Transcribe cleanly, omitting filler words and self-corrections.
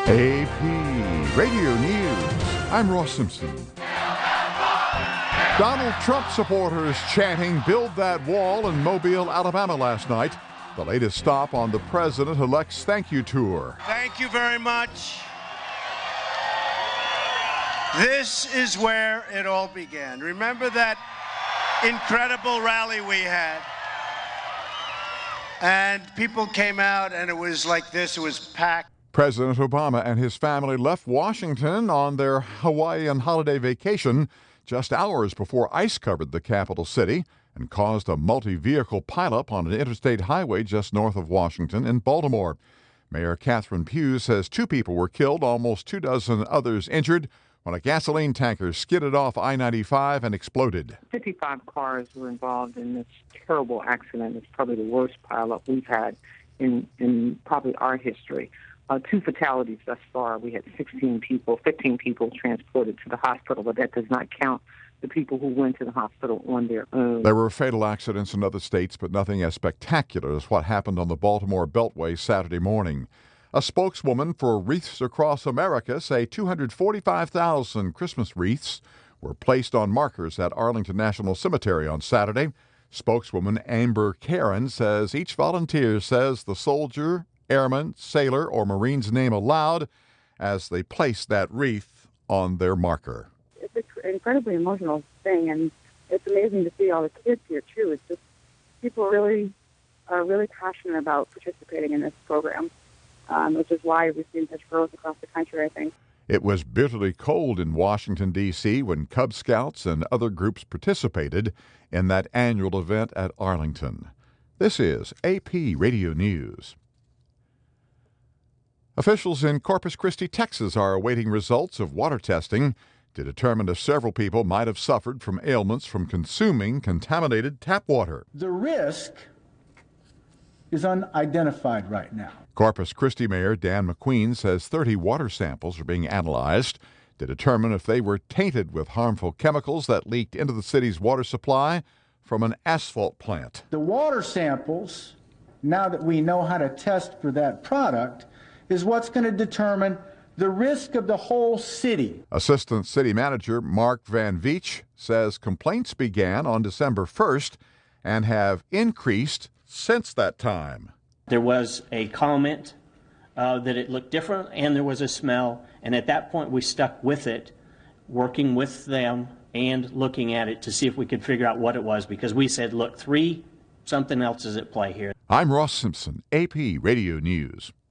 AP Radio News. I'm Ross Simpson. Donald Trump supporters chanting "Build that wall" in Mobile, Alabama last night. The latest stop on the president-elect's thank you tour. Thank you very much. This is where it all began. Remember that incredible rally we had? And people came out and it was like this, it was packed. President Obama and his family left Washington on their Hawaiian holiday vacation just hours before ice covered the capital city and caused a multi-vehicle pileup on an interstate highway just north of Washington in Baltimore. Mayor Catherine Pugh says 2 people were killed, almost 24 others injured, when a gasoline tanker skidded off I-95 and exploded. 55 cars were involved in this terrible accident. It's probably the worst pileup we've had in probably our history. 2 fatalities thus far. We had 15 people transported to the hospital, but that does not count the people who went to the hospital on their own. There were fatal accidents in other states, but nothing as spectacular as what happened on the Baltimore Beltway Saturday morning. A spokeswoman for Wreaths Across America say 245,000 Christmas wreaths were placed on markers at Arlington National Cemetery on Saturday. Spokeswoman Amber Karen says each volunteer says the soldier, airman, sailor, or Marine's name aloud as they place that wreath on their marker. It's an incredibly emotional thing, and it's amazing to see all the kids here, too. It's just people are really passionate about participating in this program, which is why we've seen such growth across the country, I think. It was bitterly cold in Washington, D.C. when Cub Scouts and other groups participated in that annual event at Arlington. This is AP Radio News. Officials in Corpus Christi, Texas, are awaiting results of water testing to determine if several people might have suffered from ailments from consuming contaminated tap water. The risk is unidentified right now. Corpus Christi Mayor Dan McQueen says 30 water samples are being analyzed to determine if they were tainted with harmful chemicals that leaked into the city's water supply from an asphalt plant. The water samples, now that we know how to test for that product, is what's going to determine the risk of the whole city. Assistant City Manager Mark Van Veach says complaints began on December 1st and have increased since that time. There was a comment that it looked different and there was a smell, and at that point we stuck with it, working with them and looking at it to see if we could figure out what it was, because we said, look, something else is at play here. I'm Ross Simpson, AP Radio News.